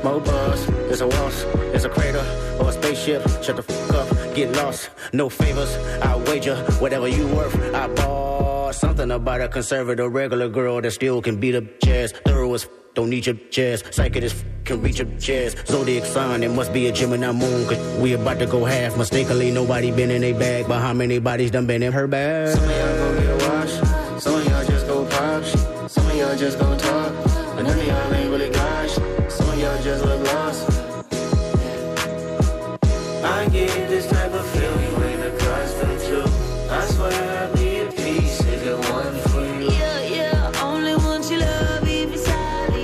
More buzz, it's a waltz, it's a crater, or a spaceship. Shut the fuck up, get lost. No favors, I wager whatever you worth. I bought something about a conservative regular girl that still can beat up jazz. Thorough as don't need your chairs. Psychic as can reach your chairs. Zodiac sign, it must be a Gemini moon. Cause we about to go half. Mistakenly, nobody been in a bag. But how many bodies done been in her bag? Some of y'all gon' get washed. Some of y'all just go pop. Some of y'all just gon' talk. But none of y'all ain't really gosh. Some of y'all just look lost. I get this type of feel you ain't accustomed to. I swear I'll be at peace if it wasn't for you. Yeah, only want your love if it's solid.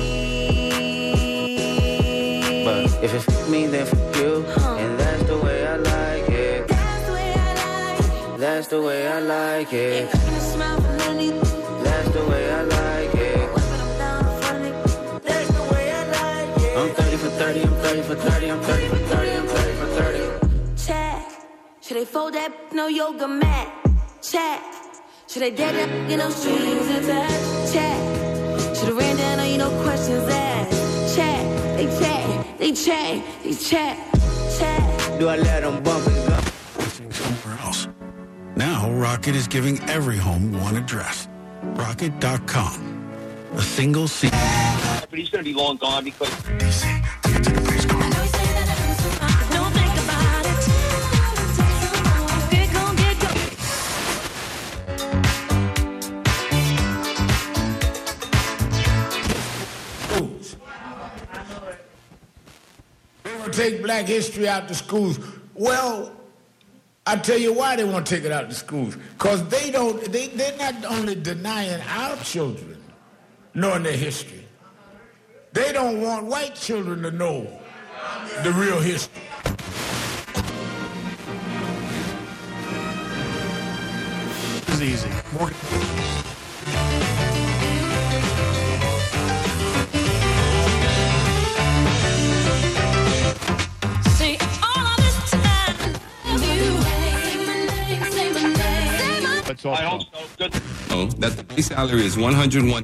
But if it me, then for you. And that's the way I like it. That's the way I like it. That's the way I like it. Ain't gonna smile for anything. That's the way I like it. When I'm down for it. That's the way I like it. I'm 30 for 30, I'm 30 for 30, I'm 30 for 30, I'm 30 for 30. Check. Should they fold that no yoga mat? Check. Should they dead that get no strings attached? Check. Should have ran down on you, no questions asked. Check. They check. They check. They check. Check. Do I let them bump and go? Somewhere else. Now, Rocket is giving every home one address. Rocket.com. A single seat. But he's going to be long gone because... DC. To get to the police car. Don't think about it. Get go, get go. They want to take black history out the schools. Well, I tell you why they want to take it out the schools. Because they're not only denying our children knowing their history. They don't want white children to know the real history. This is easy. More. See, all of this time. You say my name, say my name. Say my That's I all. hope so. Good. know that the base salary is $101.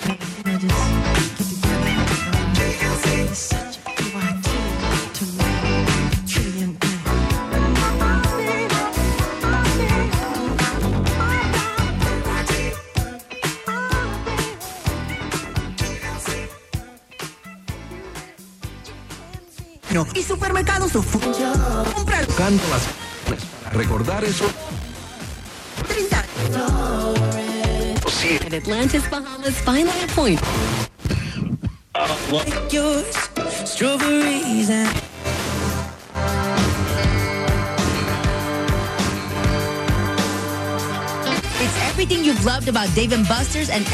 Y supermercados comprar Buscando las para recordar eso. 30. Sí. And Atlantis, Bahamas, finally a point. Yours, strawberries and it's everything you've loved about Dave & Buster's and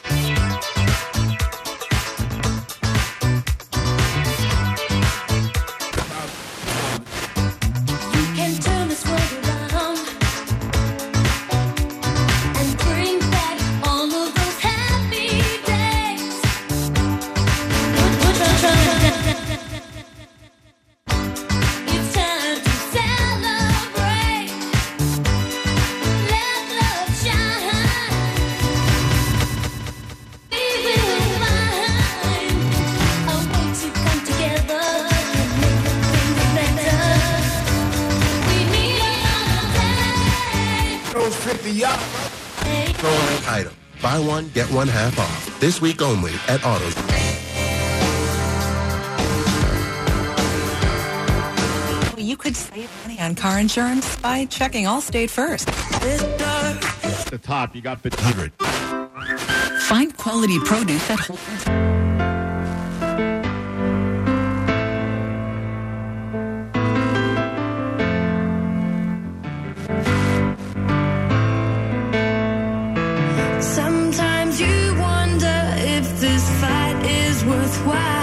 Item. Buy one, get one half off. This week only at Autos. You could save money on car insurance by checking Allstate first. At the top, you got 100. Find quality produce at Whole Foods. Sometimes you wonder if this fight is worthwhile.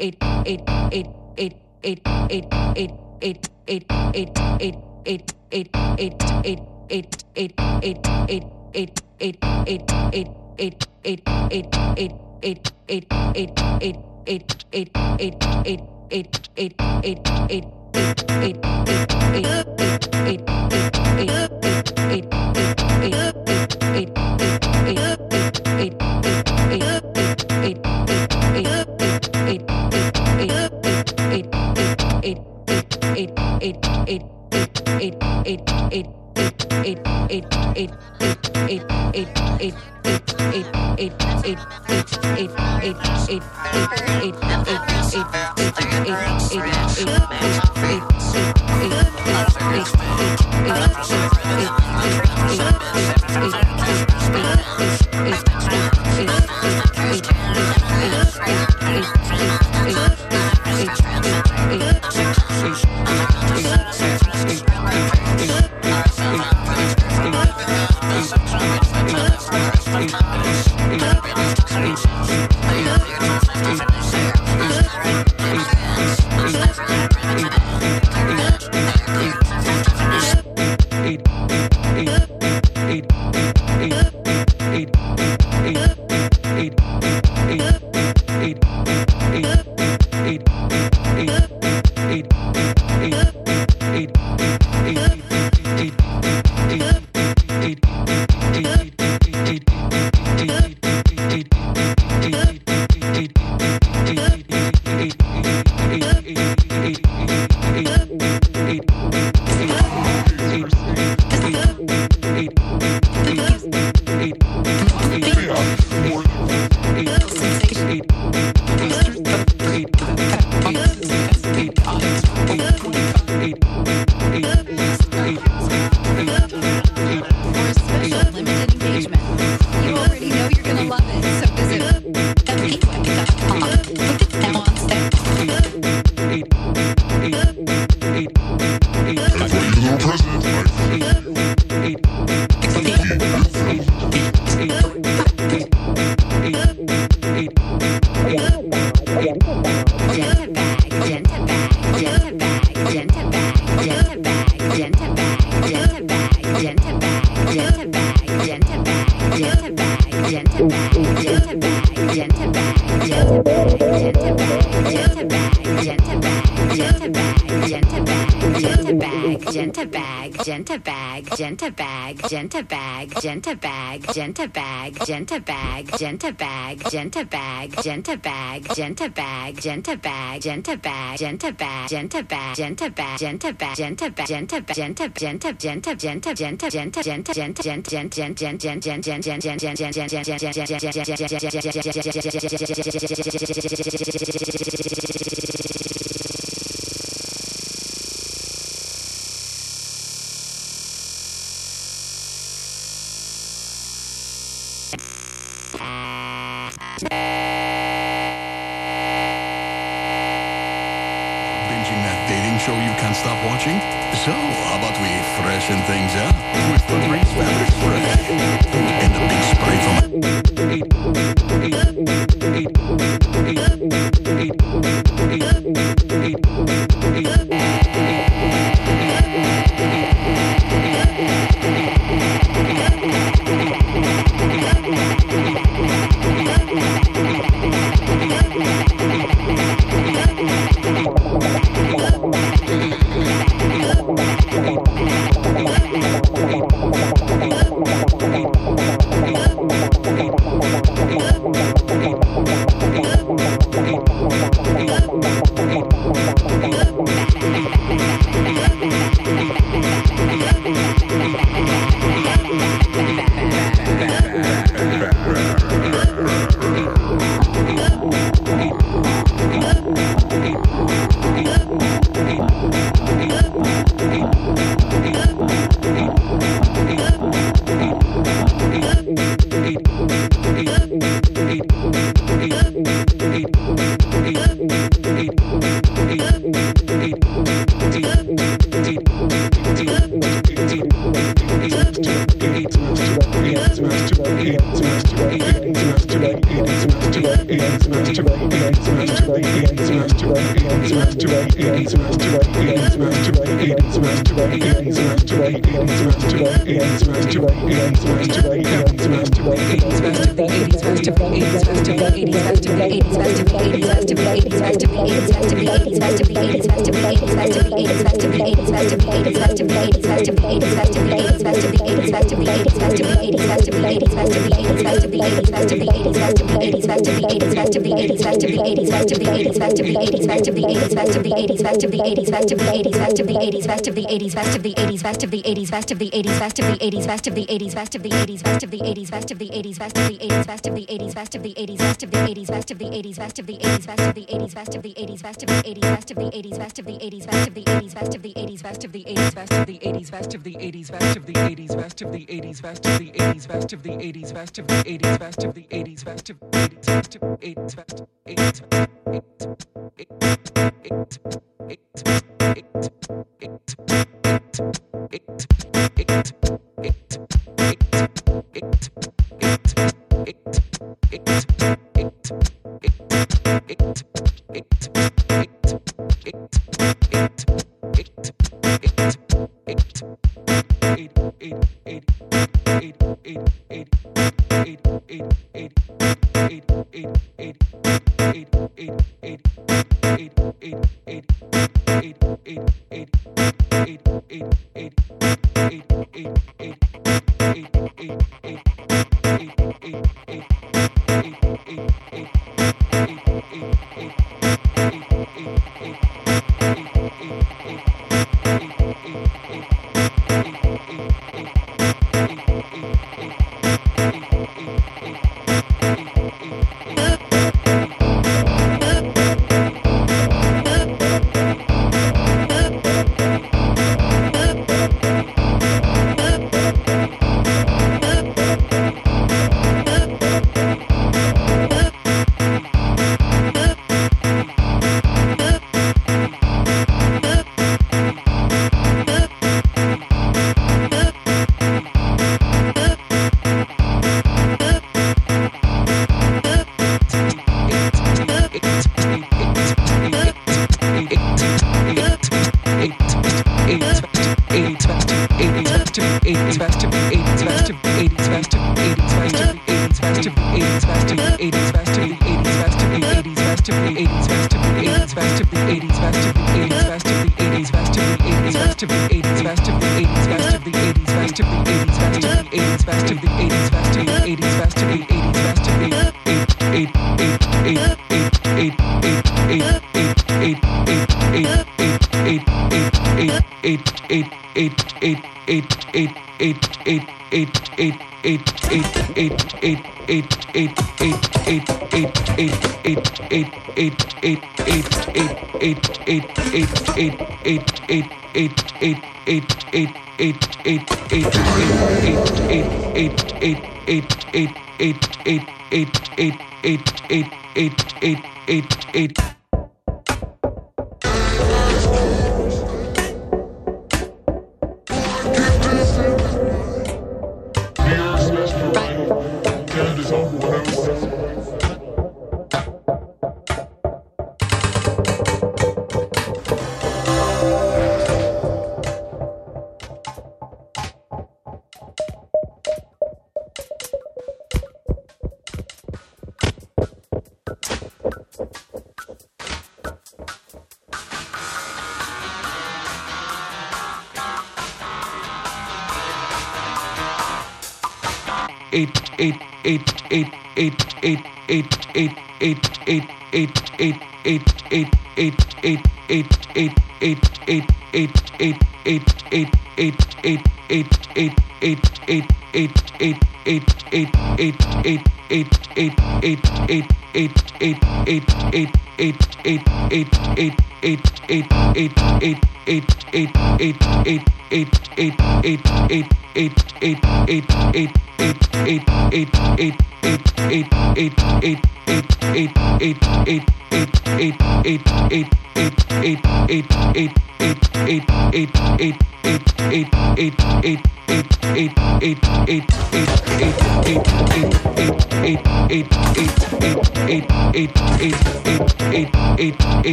Thank you.